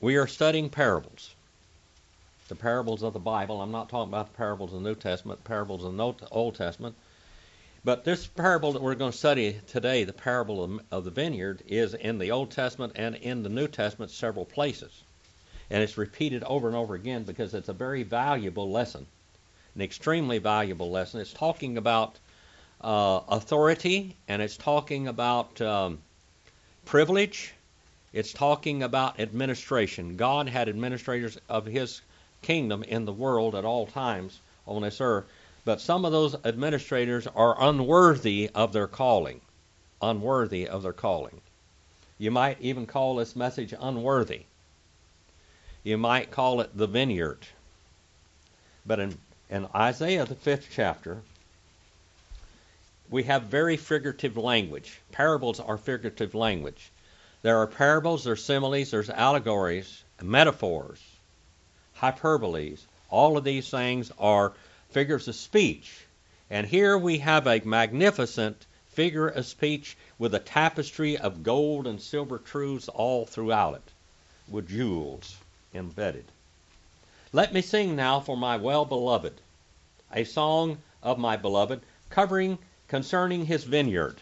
We are studying parables, the parables of the Bible. I'm not talking about the parables of the New Testament, parables of the Old Testament. But this parable that we're going to study today, the parable of the vineyard, is in the Old Testament and in the New Testament several places. And it's repeated over and over again because it's a very valuable lesson, an extremely valuable lesson. It's talking about authority, and it's talking about privilege. It's talking about administration. God had administrators of his kingdom in the world at all times on this earth. But some of those administrators are unworthy of their calling. Unworthy of their calling. You might even call this message unworthy. You might call it the vineyard. But in Isaiah, the 5th chapter, we have very figurative language. Parables are figurative language. There are parables, there's similes, there's allegories, metaphors, hyperboles. All of these things are figures of speech. And here we have a magnificent figure of speech with a tapestry of gold and silver truths all throughout it, with jewels embedded. Let me sing now for my well-beloved, a song of my beloved, concerning his vineyard.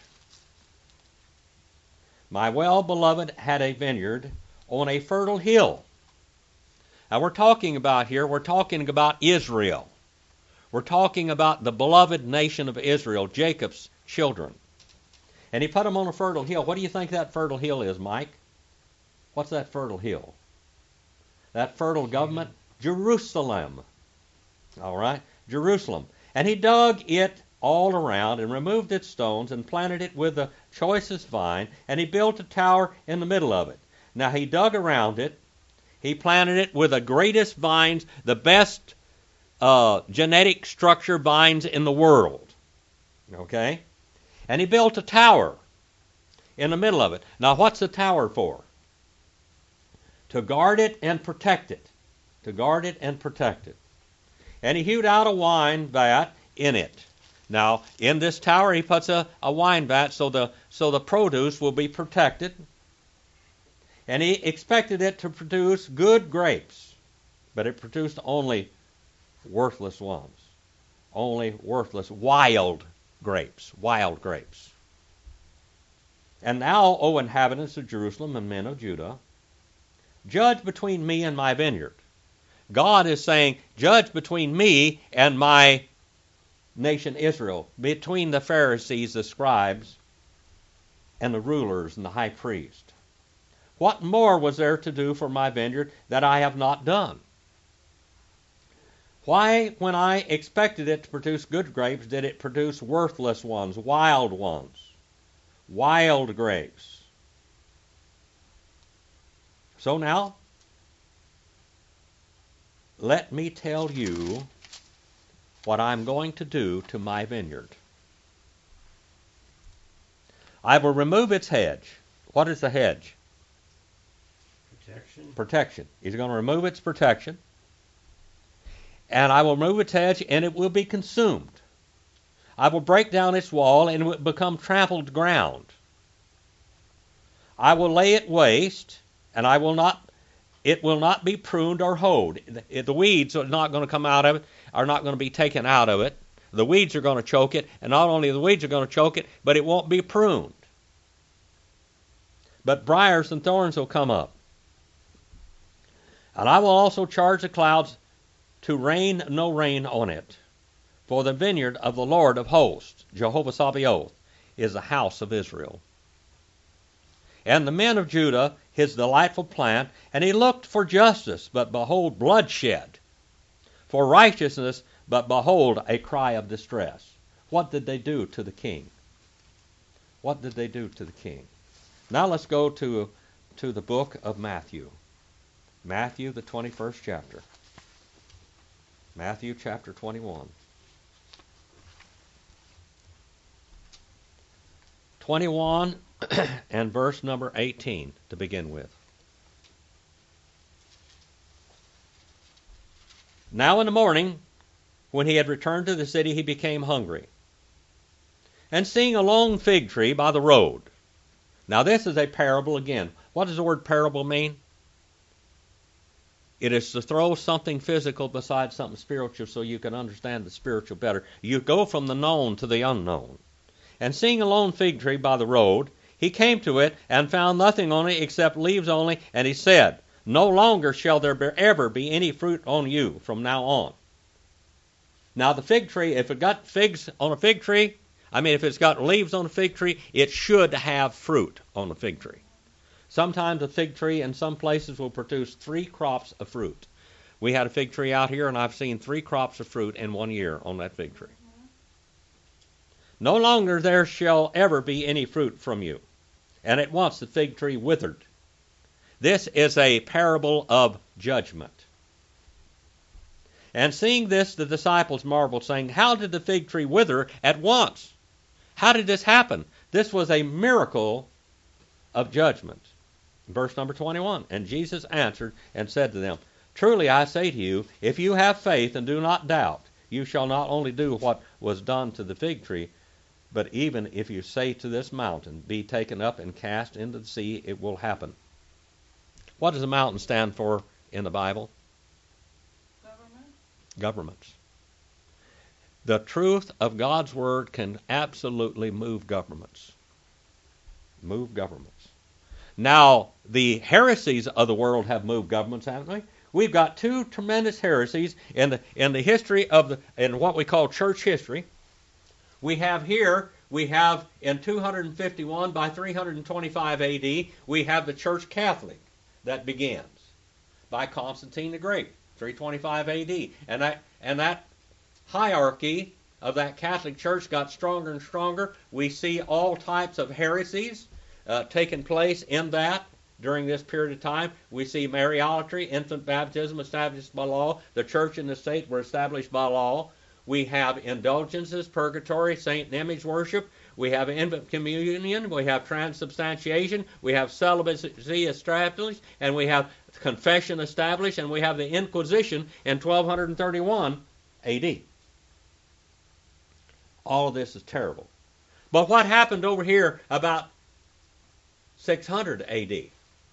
My well-beloved had a vineyard on a fertile hill. Now we're talking about Israel. We're talking about the beloved nation of Israel, Jacob's children. And he put them on a fertile hill. What do you think that fertile hill is, Mike? What's that fertile hill? That fertile government? Jerusalem. All right? Jerusalem. And he dug it all around and removed its stones and planted it with the choicest vine, and he built a tower in the middle of it. Now he dug around it. He planted it with the greatest vines, the best genetic structure vines in the world. Okay? And he built a tower in the middle of it. Now what's the tower for? To guard it and protect it. To guard it and protect it. And he hewed out a wine vat in it. Now, in this tower he puts a wine vat so the produce will be protected. And he expected it to produce good grapes. But it produced only worthless ones. Only worthless, wild grapes. Wild grapes. And now, O inhabitants of Jerusalem and men of Judah, judge between me and my vineyard. God is saying, judge between me and my nation Israel, between the Pharisees, the scribes, and the rulers and the high priest. What more was there to do for my vineyard that I have not done? Why, when I expected it to produce good grapes, did it produce worthless ones, wild grapes? So now, let me tell you what I'm going to do to my vineyard. I will remove its hedge. What is the hedge? Protection. He's going to remove its protection. And I will remove its hedge, and it will be consumed. I will break down its wall, and it will become trampled ground. I will lay it waste, and it will not be pruned or hoed. The weeds are not going to come out of it, are not going to be taken out of it. The weeds are going to choke it, and not only the weeds are going to choke it, but it won't be pruned. But briars and thorns will come up. And I will also charge the clouds to rain no rain on it. For the vineyard of the Lord of hosts, Jehovah Sabaoth, is the house of Israel. And the men of Judah, his delightful plant, and he looked for justice, but behold bloodshed. For righteousness, but behold a cry of distress. What did they do to the king? What did they do to the king? Now let's go to the book of Matthew. Matthew, the 21st chapter. Matthew chapter 21. 21 and verse number 18 to begin with. Now in the morning, when he had returned to the city, he became hungry. And seeing a long fig tree by the road. Now this is a parable again. What does the word parable mean? It is to throw something physical beside something spiritual so you can understand the spiritual better. You go from the known to the unknown. And seeing a lone fig tree by the road, he came to it and found nothing on it except leaves only, and he said, no longer shall there ever be any fruit on you from now on. Now the fig tree, if it got figs on a fig tree, if it's got leaves on a fig tree, it should have fruit on the fig tree. Sometimes a fig tree in some places will produce 3 crops of fruit. We had a fig tree out here, and I've seen 3 crops of fruit in 1 year on that fig tree. No longer there shall ever be any fruit from you. And at once the fig tree withered. This is a parable of judgment. And seeing this, the disciples marveled, saying, how did the fig tree wither at once? How did this happen? This was a miracle of judgment. Verse number 21, and Jesus answered and said to them, truly I say to you, if you have faith and do not doubt, you shall not only do what was done to the fig tree, but even if you say to this mountain, be taken up and cast into the sea, it will happen. What does a mountain stand for in the Bible? Governments. The truth of God's Word can absolutely move governments. Move governments. Now, the heresies of the world have moved governments, haven't we? We've got 2 tremendous heresies in the history in what we call church history. We have in 251 by 325 AD, we have the Church Catholic that begins by Constantine the Great, 325 AD. And that hierarchy of that Catholic Church got stronger and stronger. We see all types of heresies taking place in that during this period of time. We see Mariolatry, infant baptism established by law. The church and the state were established by law. We have indulgences, purgatory, saint and image worship. We have infant communion. We have transubstantiation. We have celibacy established. And we have confession established. And we have the Inquisition in 1231 AD. All of this is terrible. But what happened over here about 600 AD?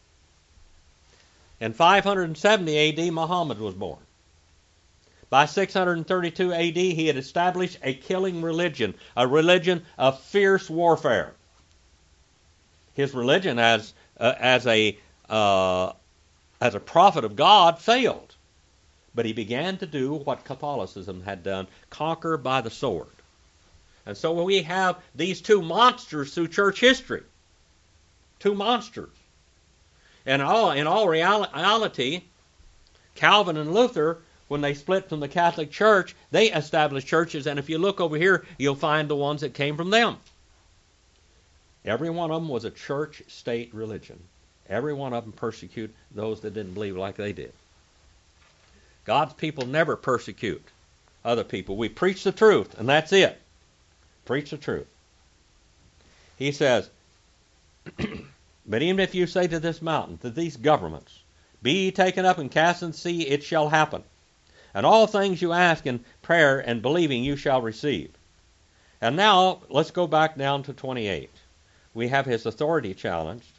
In 570 AD, Muhammad was born. By 632 AD, he had established a killing religion, a religion of fierce warfare. His religion as a prophet of God failed. But he began to do what Catholicism had done, conquer by the sword. And so we have these 2 monsters through church history. 2 monsters. And in all reality, Calvin and Luther, when they split from the Catholic Church, they established churches, and if you look over here, you'll find the ones that came from them. Every one of them was a church-state religion. Every one of them persecuted those that didn't believe like they did. God's people never persecute other people. We preach the truth, and that's it. Preach the truth. He says, but even if you say to this mountain, to these governments, be ye taken up and cast into the sea, it shall happen. And all things you ask in prayer and believing you shall receive. And now, let's go back down to 28. We have his authority challenged.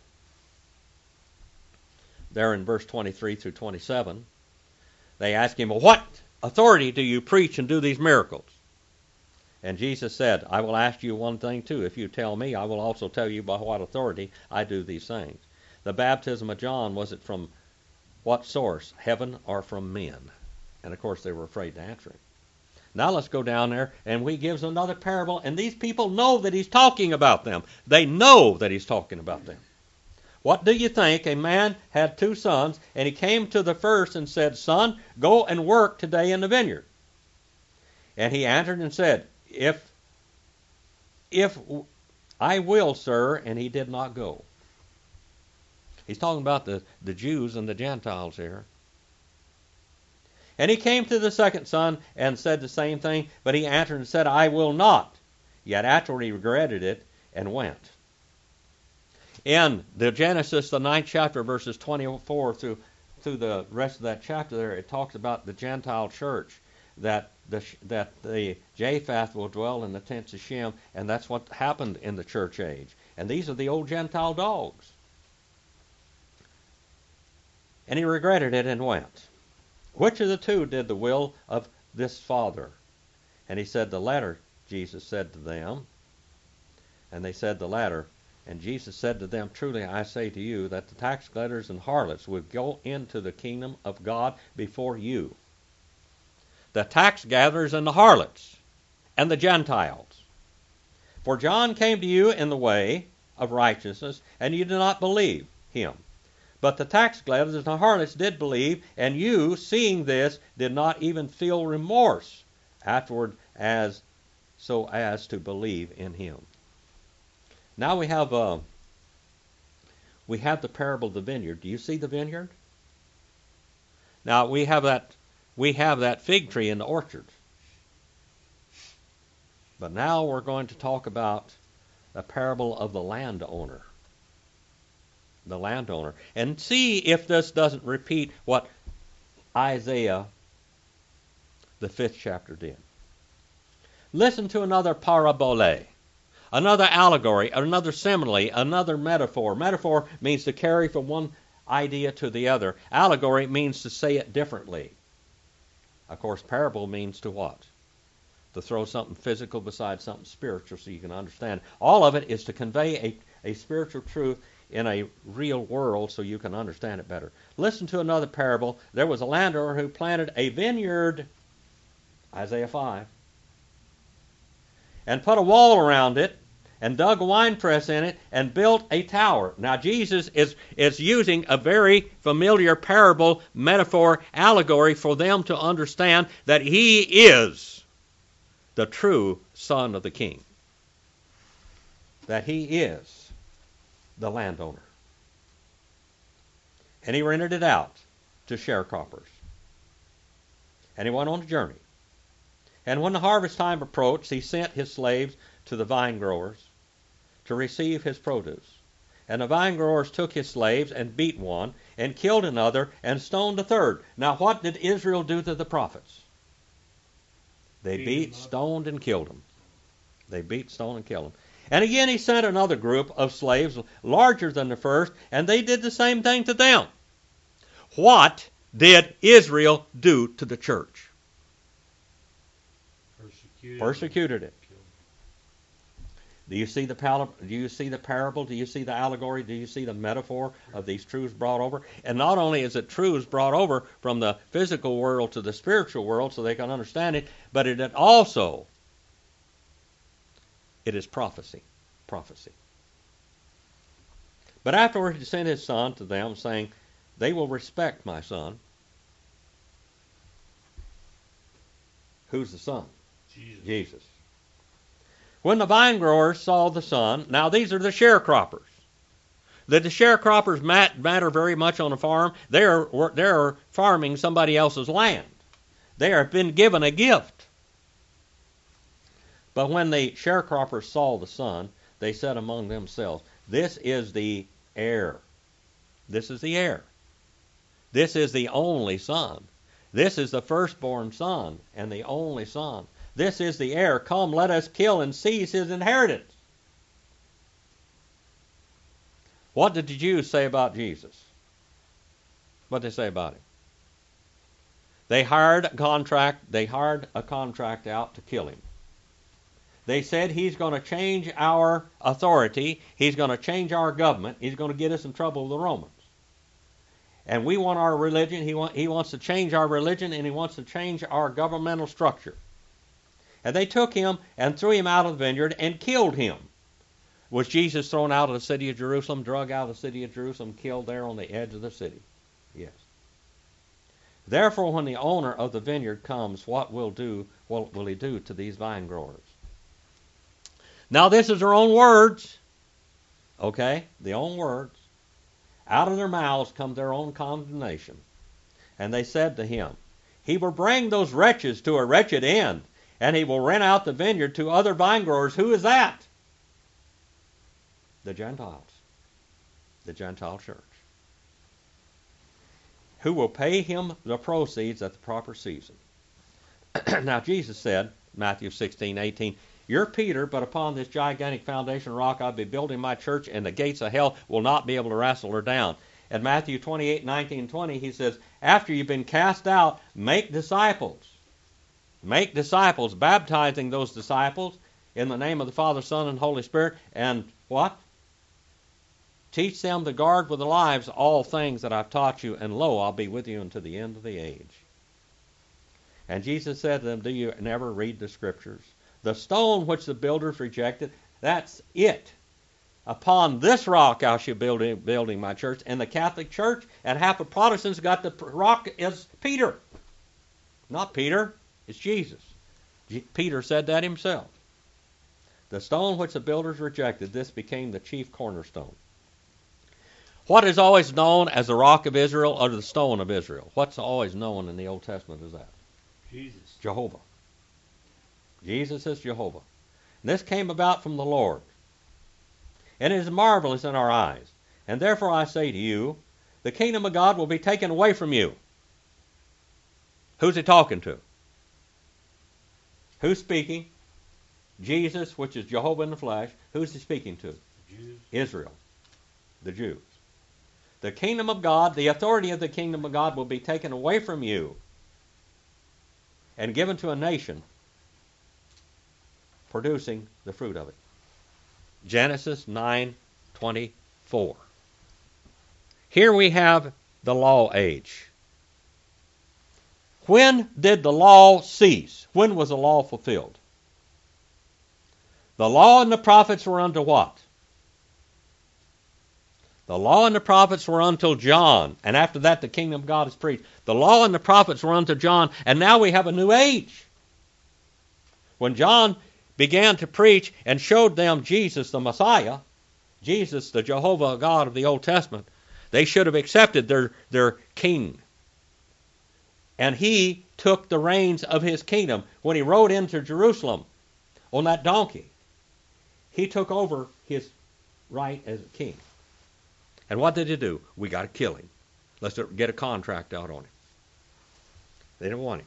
There in verse 23 through 27. They ask him, well, what authority do you preach and do these miracles? And Jesus said, I will ask you one thing too. If you tell me, I will also tell you by what authority I do these things. The baptism of John, was it from what source? Heaven or from men? And of course they were afraid to answer him. Now let's go down there, and he gives another parable, and these people know that he's talking about them. They know that he's talking about them. What do you think? A man had 2 sons, and he came to the first and said, Son, go and work today in the vineyard. And he answered and said, If I will, sir, and he did not go. He's talking about the Jews and the Gentiles here. And he came to the second son and said the same thing, but he answered and said, I will not. Yet afterward he regretted it and went. In the Genesis, the 9th chapter, verses 24 through the rest of that chapter there, it talks about the Gentile church, that the Japheth will dwell in the tents of Shem, and that's what happened in the church age. And these are the old Gentile dogs. And he regretted it and went. Which of the two did the will of this Father? And he said, the latter, Jesus said to them. And they said, the latter. And Jesus said to them, truly I say to you, that the tax gatherers and harlots will go into the kingdom of God before you. The tax gatherers and the harlots and the Gentiles. For John came to you in the way of righteousness, and you did not believe him. But the tax gatherers and the harlots did believe, and you, seeing this, did not even feel remorse afterward so as to believe in him. Now we have the parable of the vineyard. Do you see the vineyard? Now we have that fig tree in the orchard. But now we're going to talk about the parable of the landowner. The landowner. And see if this doesn't repeat what Isaiah, the 5th chapter, did. Listen to another parabole, another allegory, another simile, another metaphor. Metaphor means to carry from one idea to the other. Allegory means to say it differently. Of course, parable means to what? To throw something physical beside something spiritual so you can understand. All of it is to convey a spiritual truth in a real world so you can understand it better. Listen to another parable. There was a landowner who planted a vineyard, Isaiah 5, and put a wall around it, and dug a winepress in it, and built a tower. Now Jesus is using a very familiar parable, metaphor, allegory for them to understand that he is the true son of the king. That he is the landowner. And he rented it out to sharecroppers. And he went on a journey. And when the harvest time approached, he sent his slaves to the vine growers to receive his produce. And the vine growers took his slaves and beat one, and killed another, and stoned a third. Now what did Israel do to the prophets? They beat, stoned, and killed them. They beat, stoned, and killed them. And again he sent another group of slaves larger than the first, and they did the same thing to them. What did Israel do to the church? Persecuted it. Do you see the parable? Do you see the allegory? Do you see the metaphor of these truths brought over? And not only is it truths brought over from the physical world to the spiritual world so they can understand it, but it is prophecy. Prophecy. But afterward he sent his son to them, saying, they will respect my son. Who's the son? Jesus. When the vine growers saw the son, now these are the sharecroppers. The sharecroppers matter very much on a farm. They're farming somebody else's land. They have been given a gift. But when the sharecroppers saw the son, they said among themselves, this is the heir. This is the heir. This is the only son. This is the firstborn son and the only son. This is the heir. Come, let us kill and seize his inheritance. What did the Jews say about Jesus? What did they say about him? They hired a contract out to kill him. They said he's going to change our authority. He's going to change our government. He's going to get us in trouble with the Romans. And we want our religion. He wants to change our religion, and he wants to change our governmental structure. And they took him and threw him out of the vineyard and killed him. Was Jesus thrown out of the city of Jerusalem, drug out of the city of Jerusalem, killed there on the edge of the city? Yes. Therefore, when the owner of the vineyard comes, what will he do to these vine growers? Now this is their own words. Okay? The own words. Out of their mouths come their own condemnation. And they said to him, he will bring those wretches to a wretched end, and he will rent out the vineyard to other vine growers. Who is that? The Gentiles. The Gentile church. Who will pay him the proceeds at the proper season. Now Jesus said, Matthew 16:18, you're Peter, but upon this gigantic foundation rock I'll be building my church, and the gates of hell will not be able to wrestle her down. In Matthew 28:19-20, he says, after you've been cast out, make disciples. Make disciples, baptizing those disciples in the name of the Father, Son, and Holy Spirit, and what? Teach them to guard with their lives all things that I've taught you, and lo, I'll be with you unto the end of the age. And Jesus said to them, do you never read the Scriptures? The stone which the builders rejected, that's it. Upon this rock I shall building my church. And the Catholic Church and half of Protestants got the rock as Peter. Not Peter, it's Jesus. Peter said that himself. The stone which the builders rejected, this became the chief cornerstone. What is always known as the rock of Israel or the stone of Israel? What's always known in the Old Testament is that? Jesus. Jehovah. Jesus is Jehovah. And this came about from the Lord. And it is marvelous in our eyes. And therefore I say to you, the kingdom of God will be taken away from you. Who's he talking to? Who's speaking? Jesus, which is Jehovah in the flesh. Who's he speaking to? The Jews. Israel, the Jews. The kingdom of God, the authority of the kingdom of God will be taken away from you and given to a nation producing the fruit of it. Genesis 9:24. Here we have the law age. When did the law cease? When was the law fulfilled? The law and the prophets were unto what? The law and the prophets were until John, and after that the kingdom of God is preached. The law and the prophets were unto John, and now we have a new age. When John began to preach and showed them Jesus the Messiah, Jesus the Jehovah God of the Old Testament, they should have accepted their king. And he took the reins of his kingdom. When he rode into Jerusalem on that donkey, he took over his right as a king. And what did he do? We got to kill him. Let's get a contract out on him. They didn't want him.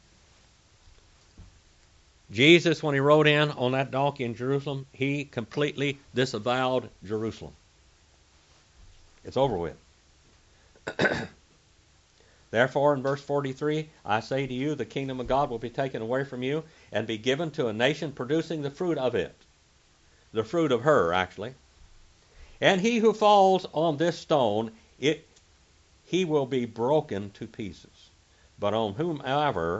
Jesus, when he rode in on that donkey in Jerusalem, he completely disavowed Jerusalem. It's over with. Therefore, in verse 43, I say to you, the kingdom of God will be taken away from you and be given to a nation producing the fruit of it. The fruit of her, actually. And he who falls on this stone, he will be broken to pieces. But on whomever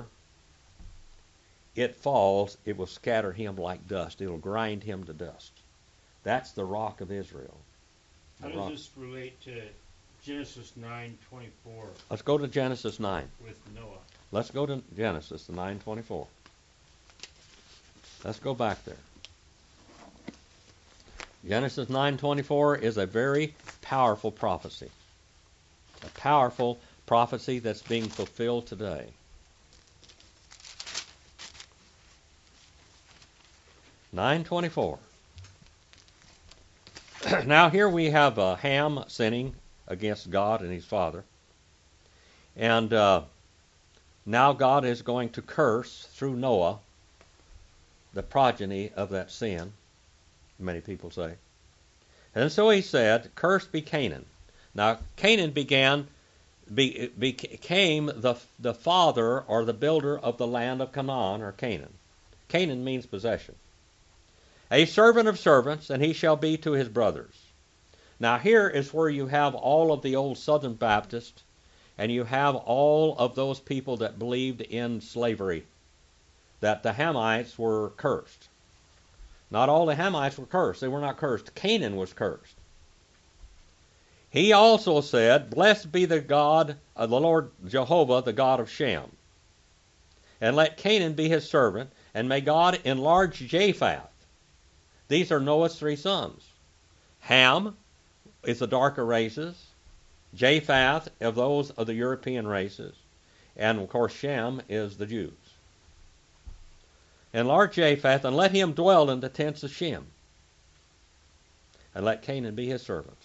it falls, it will scatter him like dust. It will grind him to dust. That's the rock of Israel. How does this relate to Genesis 9:24? Let's go to Genesis 9. With Noah. Let's go to Genesis 9:24. Let's go back there. Genesis 9:24 is a very powerful prophecy. A powerful prophecy that's being fulfilled today. (9:24). Now here we have Ham sinning against God and his father. And now God is going to curse through Noah the progeny of that sin, many people say. And so he said, cursed be Canaan. Now Canaan became the father or the builder of the land of Canaan or Canaan. Canaan means possession. A servant of servants, and he shall be to his brothers. Now here is where you have all of the old Southern Baptists, and you have all of those people that believed in slavery, that the Hamites were cursed. Not all the Hamites were cursed. They were not cursed. Canaan was cursed. He also said, blessed be the God of the Lord Jehovah, the God of Shem. And let Canaan be his servant, and may God enlarge Japheth. These are Noah's three sons. Ham is the darker races. Japheth of those of the European races. And of course Shem is the Jews. Enlarge Japheth, and let him dwell in the tents of Shem. And let Canaan be his servant.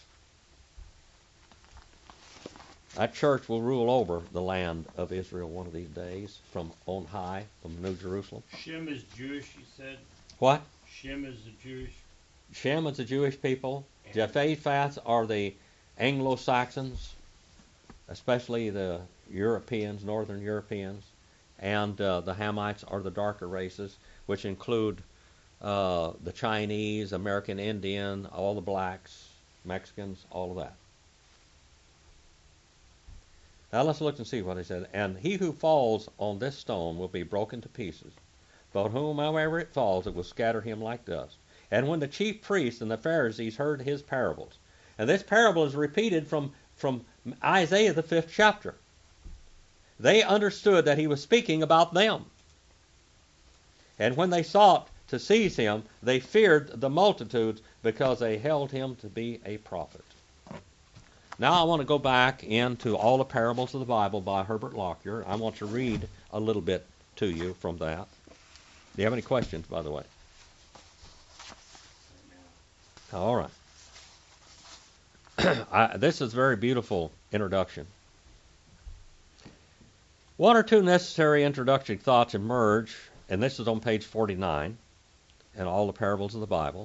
That church will rule over the land of Israel one of these days, from on high, from New Jerusalem. Shem is Jewish, he said. What? Shem is the Jewish. Shem is the Jewish people. Japheth are the Anglo-Saxons, especially the Europeans, Northern Europeans, and the Hamites are the darker races, which include the Chinese, American Indian, all the blacks, Mexicans, all of that. Now let's look and see what he said. And he who falls on this stone will be broken to pieces, but whomever it falls, it will scatter him like dust. And when the chief priests and the Pharisees heard his parables, and this parable is repeated from Isaiah the 5th chapter, they understood that he was speaking about them. And when they sought to seize him, they feared the multitudes because they held him to be a prophet. Now I want to go back into all the parables of the Bible by Herbert Lockyer. I want to read a little bit to you from that. Do you have any questions, by the way? All right. This is a very beautiful introduction. One or two necessary introductory thoughts emerge, and this is on page 49 in all the parables of the Bible,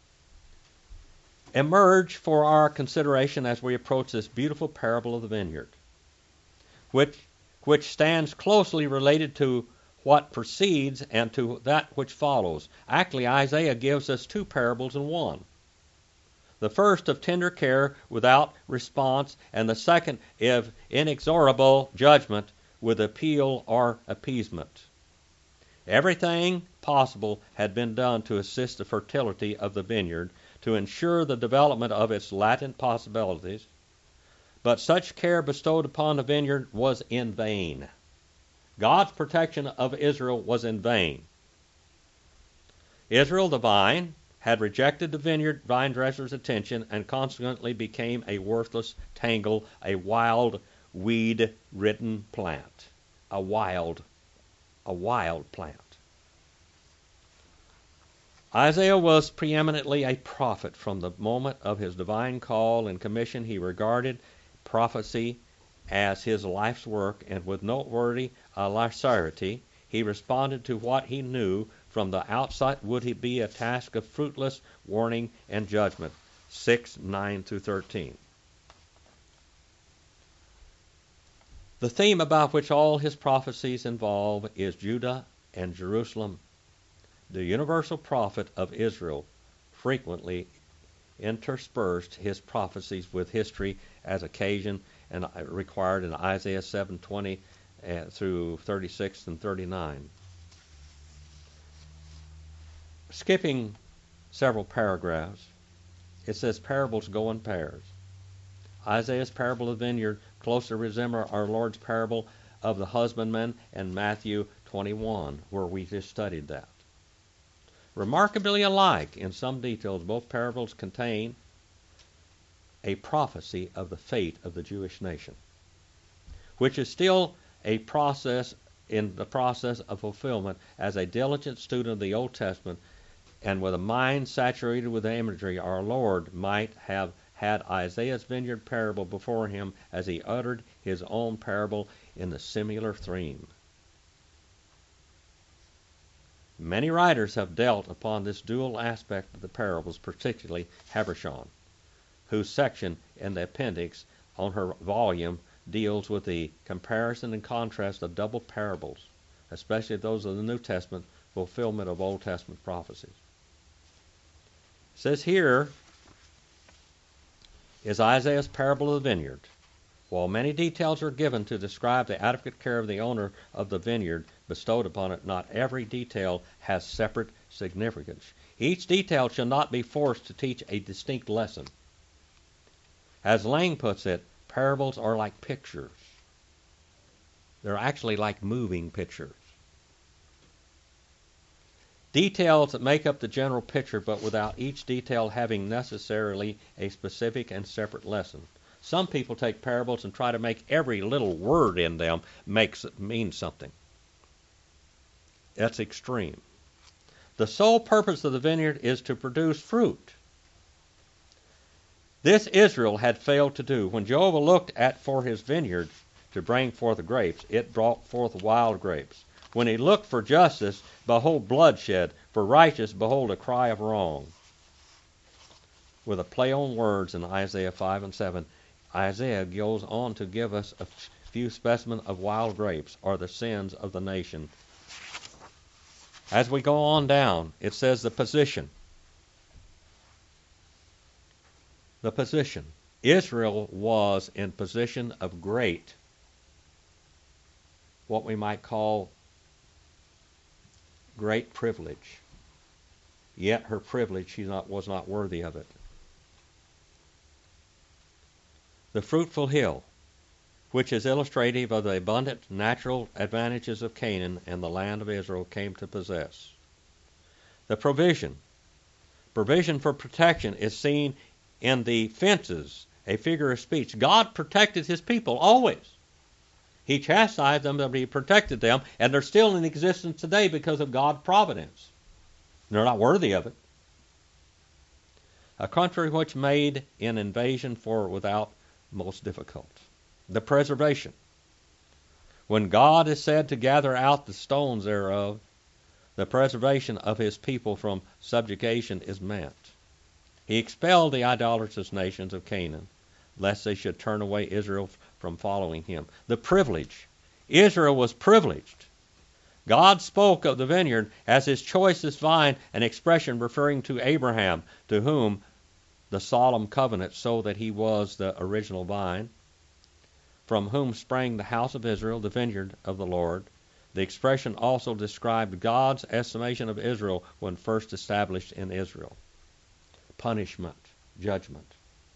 emerge for our consideration as we approach this beautiful parable of the vineyard, which stands closely related to what precedes and to that which follows. Actually, Isaiah gives us two parables in one. The first of tender care without response, and the second of inexorable judgment with appeal or appeasement. Everything possible had been done to assist the fertility of the vineyard, to ensure the development of its latent possibilities, but such care bestowed upon the vineyard was in vain. God's protection of Israel was in vain. Israel, the vine, had rejected the vineyard vine dresser's attention and consequently became a worthless tangle, a wild, weed-ridden plant. A wild plant. Isaiah was preeminently a prophet. From the moment of his divine call and commission, he regarded prophecy as his life's work, and with noteworthy alacrity, he responded to what he knew from the outset would be a task of fruitless warning and judgment. 6:9-13. The theme about which all his prophecies involve is Judah and Jerusalem. The universal prophet of Israel frequently interspersed his prophecies with history as occasion and required in Isaiah 7:20 through 36 and 39. Skipping several paragraphs, it says parables go in pairs. Isaiah's parable of the vineyard closely resembles our Lord's parable of the husbandman in Matthew 21, where we just studied that. Remarkably alike in some details, both parables contain a prophecy of the fate of the Jewish nation, which is still in the process of fulfillment. As a diligent student of the Old Testament and with a mind saturated with imagery, our Lord might have had Isaiah's vineyard parable before him as he uttered his own parable in the similar theme. Many writers have dealt upon this dual aspect of the parables, particularly Habershon, whose section in the appendix on her volume deals with the comparison and contrast of double parables, especially those of the New Testament fulfillment of Old Testament prophecies. It says here is Isaiah's parable of the vineyard. While many details are given to describe the adequate care of the owner of the vineyard bestowed upon it, not every detail has separate significance. Each detail shall not be forced to teach a distinct lesson. As Lang puts it, parables are like pictures. They're actually like moving pictures. Details that make up the general picture, but without each detail having necessarily a specific and separate lesson. Some people take parables and try to make every little word in them mean something. That's extreme. The sole purpose of the vineyard is to produce fruit. This Israel had failed to do. When Jehovah looked for his vineyard to bring forth grapes, it brought forth wild grapes. When he looked for justice, behold bloodshed. For righteous, behold a cry of wrong. With a play on words in Isaiah 5 and 7, Isaiah goes on to give us a few specimens of wild grapes, or the sins of the nation. As we go on down, it says the position. The position. Israel was in position of great, what we might call great privilege. Yet her privilege was not worthy of it. The fruitful hill, which is illustrative of the abundant natural advantages of Canaan and the land of Israel came to possess. The provision. Provision for protection is seen in the fences, a figure of speech. God protected his people always. He chastised them, but he protected them, and they're still in existence today because of God's providence. They're not worthy of it. A country which made an invasion for without most difficult. The preservation. When God is said to gather out the stones thereof, the preservation of his people from subjugation is meant. He expelled the idolatrous nations of Canaan, lest they should turn away Israel from following him. The privilege. Israel was privileged. God spoke of the vineyard as his choicest vine, an expression referring to Abraham, to whom the solemn covenant, so that he was the original vine, from whom sprang the house of Israel, the vineyard of the Lord. The expression also described God's estimation of Israel when first established in Israel. Punishment, judgment.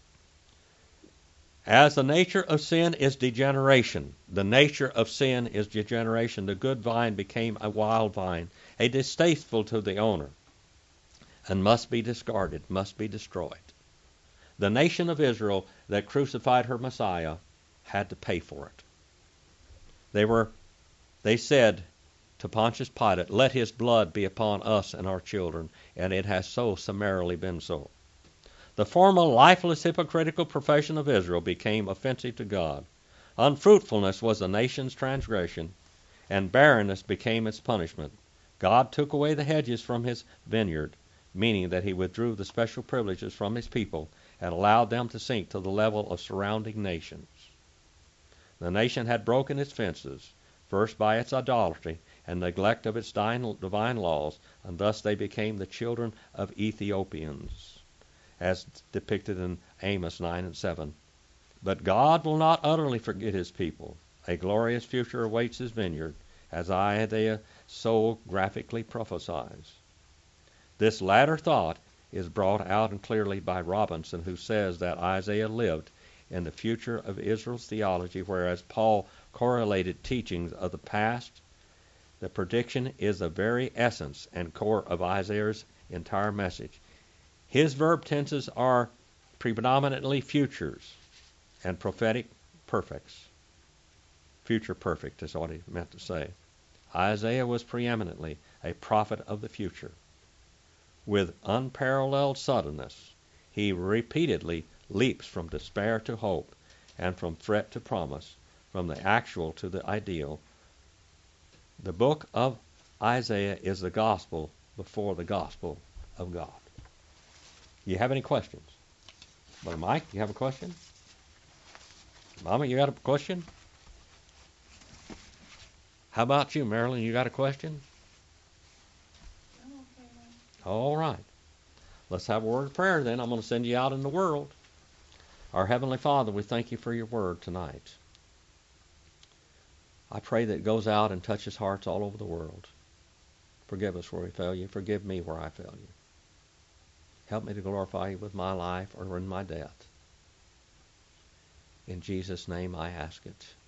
As the nature of sin is degeneration, the nature of sin is degeneration. The good vine became a wild vine, a distasteful to the owner, and must be discarded, must be destroyed. The nation of Israel that crucified her Messiah had to pay for it. They said to Pontius Pilate, "Let his blood be upon us and our children," and it has so summarily been so. The formal, lifeless, hypocritical profession of Israel became offensive to God. Unfruitfulness was the nation's transgression, and barrenness became its punishment. God took away the hedges from his vineyard, meaning that he withdrew the special privileges from his people and allowed them to sink to the level of surrounding nations. The nation had broken its fences, first by its idolatry and neglect of its divine laws, and thus they became the children of Ethiopians, as depicted in Amos 9 and 7. But God will not utterly forget his people. A glorious future awaits his vineyard, as Isaiah so graphically prophesies. This latter thought is brought out and clearly by Robinson, who says that Isaiah lived in the future of Israel's theology, whereas Paul correlated teachings of the past. The prediction is the very essence and core of Isaiah's entire message. His verb tenses are predominantly futures and prophetic perfects. Future perfect is what he meant to say. Isaiah was preeminently a prophet of the future. With unparalleled suddenness, he repeatedly leaps from despair to hope, and from threat to promise, from the actual to the ideal. The book of Isaiah is the gospel before the gospel of God. You have any questions? Brother Mike, you have a question? Mama, you got a question? How about you, Marilyn? You got a question? I'm okay, Mom. All right. Let's have a word of prayer then. I'm going to send you out in the world. Our Heavenly Father, we thank you for your word tonight. I pray that it goes out and touches hearts all over the world. Forgive us where we fail you. Forgive me where I fail you. Help me to glorify you with my life or in my death. In Jesus' name I ask it.